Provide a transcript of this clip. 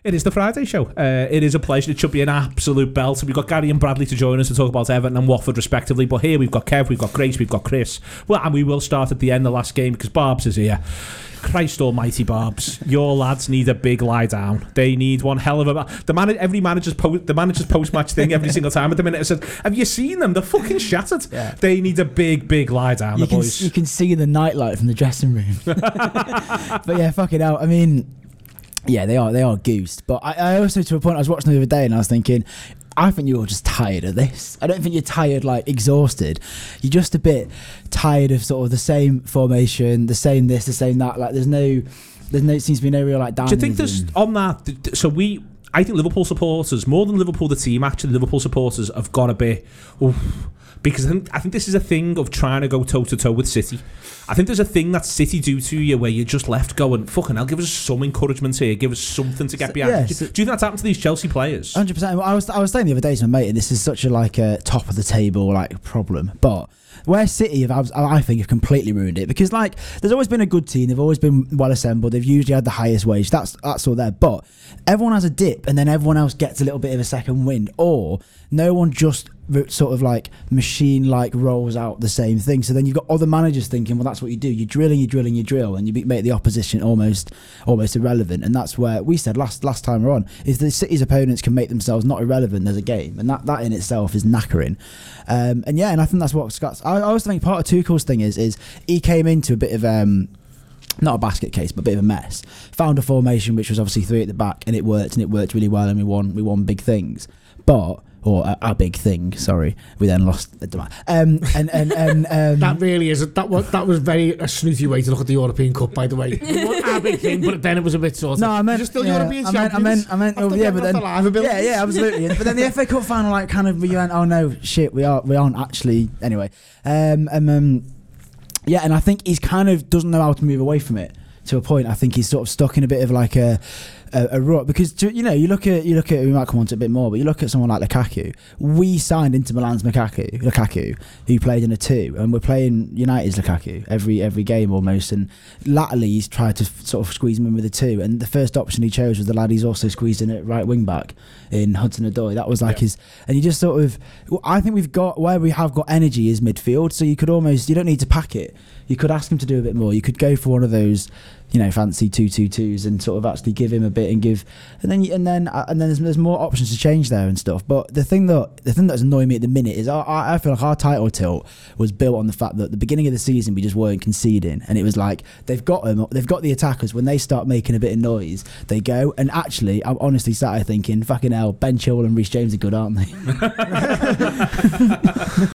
It is the Friday show. It is a pleasure. It should be an absolute belt. We've got Gary and Bradley to join us to talk about Everton and Watford respectively. But here we've got Kev, we've got Grace, we've got Chris. Well, and we will start at the end of the last game because Barbs is here. Christ almighty, Barbs. Your lads need a big lie down. They need one hell of a... Every manager's post-match thing every single time at the minute. I said, have you seen them? They're fucking shattered. Yeah. They need a big lie down, the boys. You can see the nightlight from the dressing room. But yeah, fucking hell. I mean... Yeah, they are goosed. But I also, to a point, I was watching the other day and I was thinking, I think you're just tired of this. I don't think you're tired, like, exhausted. You're just a bit tired of sort of the same formation, the same this, the same that. Like, there's no seems to be no real, like, dynamism. Do you think there's, on that, so I think Liverpool supporters, more than Liverpool the team, actually, Liverpool supporters have got a bit, because I think this is a thing of trying to go toe-to-toe with City. I think there's a thing that City do to you where you're just left going, fucking hell, give us some encouragement here, give us something to get behind. Yeah, do you think that's happened to these Chelsea players? 100%. Well, I was saying the other day to my mate, and this is such a like a top of the table like problem, but where City have, I think, have completely ruined it, because like there's always been a good team, they've always been well assembled, they've usually had the highest wage, that's all there, but everyone has a dip and then everyone else gets a little bit of a second wind, or no one just sort of like machine like rolls out the same thing. So then you've got other managers thinking, well, that's what you do, you drill and you drill and you drill, and you make the opposition almost irrelevant. And that's where we said last time we're on, is the City's opponents can make themselves not irrelevant as a game, and that in itself is knackering. And I think that's what Scott's... I also think part of Tuchel's thing is he came into a bit of not a basket case, but a bit of a mess. Found a formation which was obviously 3 at the back, and it worked really well, and we won big things. But a big thing. Sorry, we then lost the demand. That really is that was very a snooty way to look at the European Cup, by the way. It was a big thing, but then it was a bit sort of. No, I meant you're still European champions. I meant. Yeah, but then yeah, absolutely. But then the FA Cup final, like, kind of, we went, oh no, shit, we aren't actually. Anyway, yeah, and I think he's kind of doesn't know how to move away from it. To a point, I think he's sort of stuck in a bit of like a rut, because you look at we might come on to it a bit more, but you look at someone like Lukaku. We signed Inter Milan's Lukaku, who played in a 2, and we're playing United's Lukaku every game almost. And latterly he's tried to sort of squeeze him in with a 2, and the first option he chose was the lad he's also squeezed in at right wing back in Hudson-Odoi. That was like his, and you just sort of, I think we've got where we have got energy is midfield. So you don't need to pack it. You could ask him to do a bit more. You could go for one of those, fancy 2-2-2s and sort of actually give him a bit and then there's more options to change there and stuff. But the thing that's annoying me at the minute is I feel like our title tilt was built on the fact that at the beginning of the season we just weren't conceding, and it was like they've got the attackers, when they start making a bit of noise they go, and actually I'm honestly sat here thinking, fucking hell, Ben Chilwell and Reece James are good, aren't they?